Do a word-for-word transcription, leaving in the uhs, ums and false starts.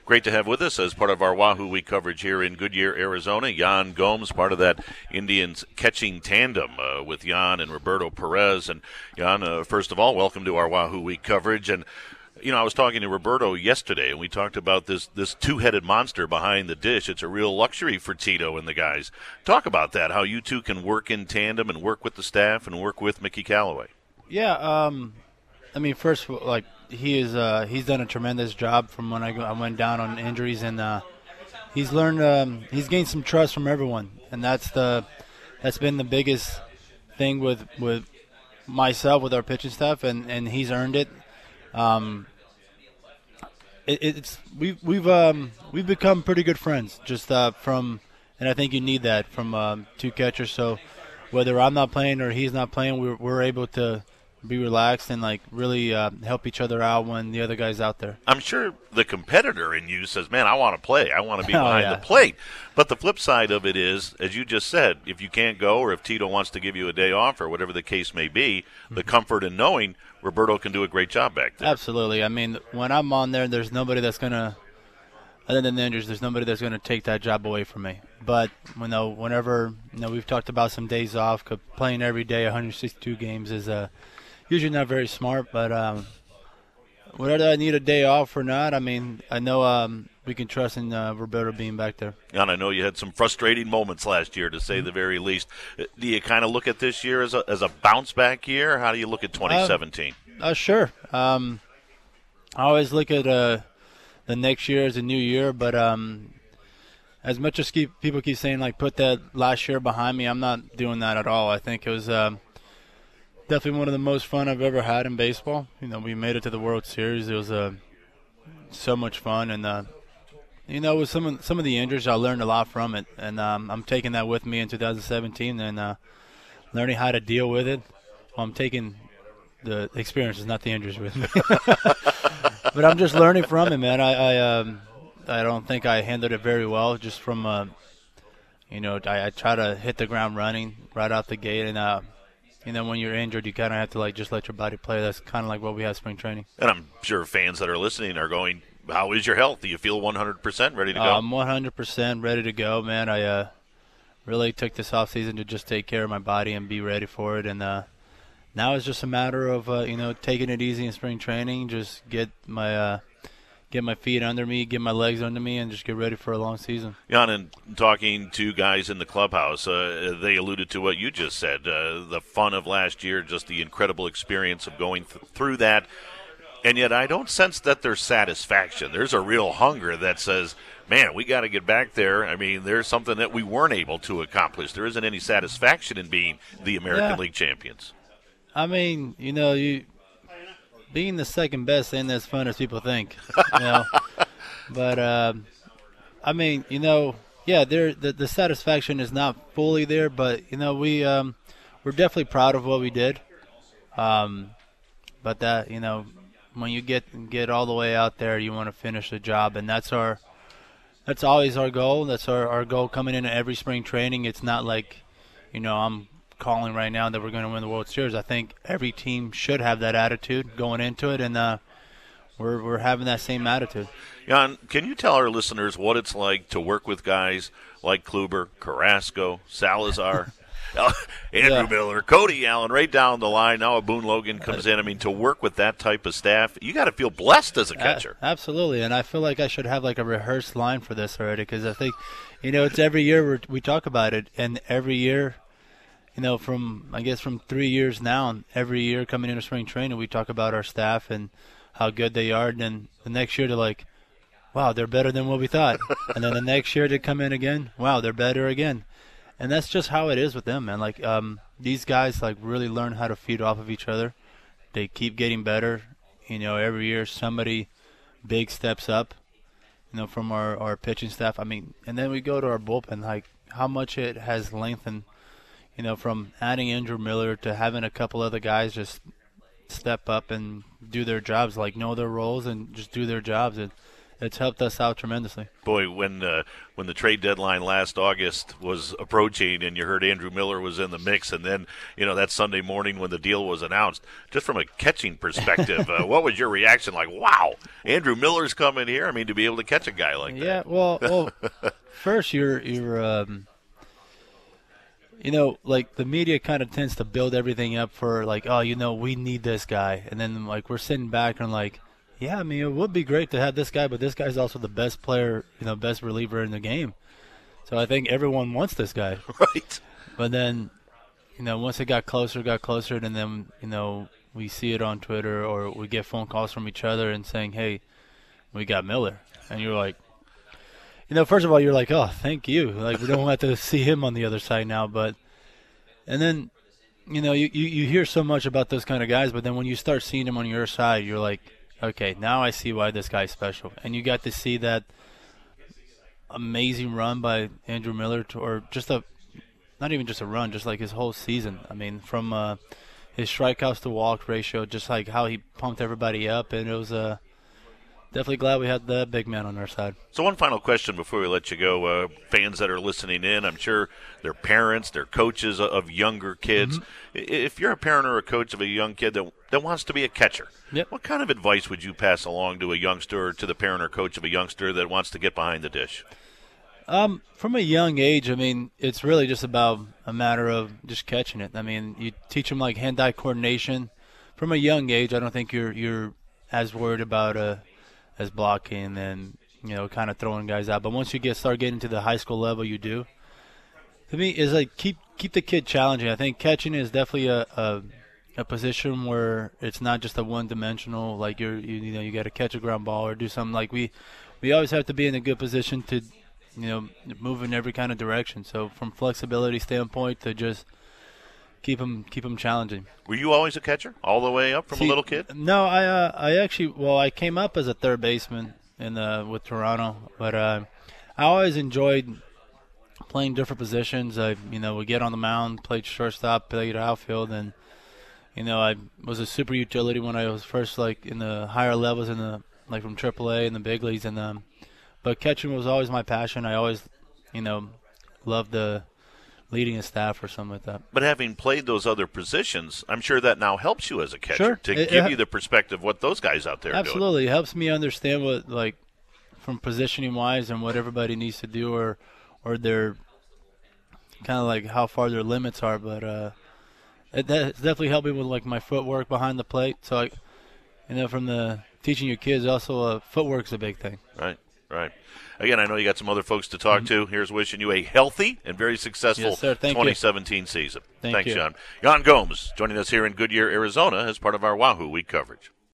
Great to have with us as part of our Wahoo Week coverage here in Goodyear, Arizona, Yan Gomes, part of that Indians catching tandem uh, with Yan and Roberto Perez. And Yan, uh, first of all, welcome to our Wahoo Week coverage. And you know, I was talking to Roberto yesterday, and we talked about this this two-headed monster behind the dish. It's a real luxury for Tito and the guys. Talk about that, how you two can work in tandem and work with the staff and work with Mickey Callaway. Yeah, um, I mean, first, like, he is uh, he's done a tremendous job from when I, go, I went down on injuries, and uh, he's learned um, he's gained some trust from everyone, and that's the that's been the biggest thing with with myself, with our pitching staff, and, and he's earned it. Um, it, it's we've we've um, we've become pretty good friends just uh, from, and I think you need that from um, two catchers. So whether I'm not playing or he's not playing, we're we're able to be relaxed and like really uh, help each other out when the other guy's out there. I'm sure the competitor in you says, man, I want to play. I want to be Oh, behind yeah. the plate. But the flip side of it is, as you just said, if you can't go or if Tito wants to give you a day off or whatever the case may be, the comfort in knowing Roberto can do a great job back there. Absolutely. I mean, when I'm on there, there's nobody that's going to, other than the injuries, there's nobody that's going to take that job away from me. But, you know, whenever, you know, we've talked about some days off, 'cause playing every day, one hundred sixty-two games is uh, usually not very smart. But um, whether I need a day off or not, I mean, I know um, we can trust in uh, Roberto being back there. And I know you had some frustrating moments last year, to say the very least. Do you kind of look at this year as a, as a bounce-back year? How do you look at twenty seventeen? Uh, uh, sure. Um, I always look at uh, the next year as a new year, but um, as much as keep, people keep saying, like, put that last year behind me, I'm not doing that at all. I think it was um, definitely one of the most fun I've ever had in baseball. You know, we made it to the World Series. It was uh, so much fun, and uh, you know, with some of, some of the injuries, I learned a lot from it, and um, I'm taking that with me in two thousand seventeen and uh, learning how to deal with it. Well, I'm taking the experiences, not the injuries, with me. But I'm just learning from it, man. I I, um, I don't think I handled it very well, just from, uh, you know, I, I try to hit the ground running right out the gate, and uh, you know, when you're injured, you kind of have to like just let your body play. That's kind of like what we have spring training. And I'm sure fans that are listening are going, how is your health? Do you feel one hundred percent ready to go? Uh, I'm one hundred percent ready to go, man. I uh, really took this off season to just take care of my body and be ready for it. And uh, now it's just a matter of uh, you know, taking it easy in spring training. Just get my uh, get my feet under me, get my legs under me, and just get ready for a long season. Jan, and talking to guys in the clubhouse, uh, they alluded to what you just said, uh, the fun of last year, just the incredible experience of going th- through that. And yet I don't sense that there's satisfaction. There's a real hunger that says, man, we got to get back there. I mean, there's something that we weren't able to accomplish. There isn't any satisfaction in being the American Yeah. League champions. I mean, you know, you being the second best ain't as fun as people think, you know. But um, I mean, you know, yeah, there the, the satisfaction is not fully there, but you know, we um, we're definitely proud of what we did. Um, but that, you know, when you get get all the way out there, you want to finish the job, and that's our that's always our goal. That's our, our goal coming into every spring training. It's not like, you know, I'm calling right now that we're going to win the World Series. I think every team should have that attitude going into it, and uh, we're we're having that same attitude. Jan, can you tell our listeners what it's like to work with guys like Kluber, Carrasco, Salazar, Andrew Yeah. Miller, Cody Allen, right down the line? Now a Boone Logan comes in. I mean, to work with that type of staff, you got to feel blessed as a catcher. A- absolutely, and I feel like I should have like a rehearsed line for this already, because I think, you know, it's every year we're, we talk about it, and every year, you know, from I guess from three years now, and every year coming into spring training, we talk about our staff and how good they are, and then the next year they're like, wow, they're better than what we thought, and then the next year they come in again, wow, they're better again. And that's just how it is with them, man. Like, um, these guys, like, really learn how to feed off of each other. They keep getting better. You know, every year somebody big steps up, you know, from our, our pitching staff. I mean, and then we go to our bullpen, like, how much it has lengthened, you know, from adding Andrew Miller to having a couple other guys just step up and do their jobs, like, know their roles and just do their jobs. And it's helped us out tremendously. Boy, when uh, when the trade deadline last August was approaching and you heard Andrew Miller was in the mix, and then, you know, that Sunday morning when the deal was announced, just from a catching perspective, uh, what was your reaction? Like, wow, Andrew Miller's coming here? I mean, to be able to catch a guy like yeah, that. Yeah, well, well first you're, you're um, you know, like the media kind of tends to build everything up for like, oh, you know, we need this guy. And then like we're sitting back and like, yeah, I mean, it would be great to have this guy, but this guy's also the best player, you know, best reliever in the game. So I think everyone wants this guy. Right. But then, you know, once it got closer, got closer, and then, you know, we see it on Twitter or we get phone calls from each other and saying, hey, we got Miller. And you're like, you know, first of all, you're like, oh, thank you. Like, we don't have to see him on the other side now. But, and then, you know, you, you, you hear so much about those kind of guys, but then when you start seeing him on your side, you're like, okay, now I see why this guy's special. And you got to see that amazing run by Andrew Miller, to, or just a, not even just a run, just like his whole season. I mean, from uh, his strikeouts to walk ratio, just like how he pumped everybody up. And it was uh, definitely glad we had the big man on our side. So one final question before we let you go. Uh, fans that are listening in, I'm sure they're parents, they're coaches of younger kids. Mm-hmm. If you're a parent or a coach of a young kid that, that wants to be a catcher, yep. what kind of advice would you pass along to a youngster or to the parent or coach of a youngster that wants to get behind the dish? Um, from a young age, I mean, it's really just about a matter of just catching it. I mean, you teach them like hand-eye coordination. From a young age, I don't think you're you're as worried about uh, as blocking and, you know, kind of throwing guys out. But once you get start getting to the high school level, you do. To me, is like keep keep the kid challenging. I think catching is definitely a, a a position where it's not just a one-dimensional, like you're you, you know you got to catch a ground ball or do something. Like we we always have to be in a good position to, you know, move in every kind of direction. So from flexibility standpoint to just keep them keep them challenging. Were you always a catcher all the way up from See, a little kid? No, I uh, I actually well I came up as a third baseman in the with Toronto, but uh, I always enjoyed playing different positions. I you know would get on the mound, played shortstop, played outfield, and you know I was a super utility when I was first like in the higher levels in the like from triple A and the big leagues, and um, but catching was always my passion. I always you know loved the leading a staff or something like that. But having played those other positions, I'm sure that now helps you as a catcher sure. to it, give it, you the perspective of what those guys out there are doing. Absolutely. It helps me understand what, like, from positioning wise and what everybody needs to do or or their kind of like how far their limits are. But uh, it, that's definitely helped me with, like, my footwork behind the plate. So, I, you know, from the teaching your kids, also uh, footwork's a big thing. Right, right. Again, I know you got some other folks to talk mm-hmm. to. Here's wishing you a healthy and very successful yes, twenty seventeen you. season. Thank Thanks, you. Jan. Jan Gomes joining us here in Goodyear, Arizona as part of our Wahoo Week coverage.